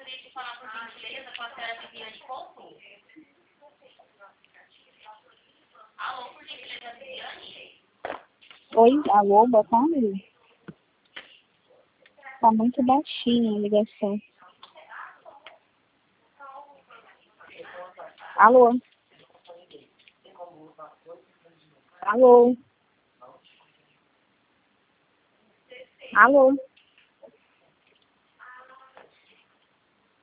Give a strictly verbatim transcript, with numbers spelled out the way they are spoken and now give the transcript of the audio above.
Oi, alô, boa tarde. Tá muito baixinha a ligação. Alô? Alô? Alô?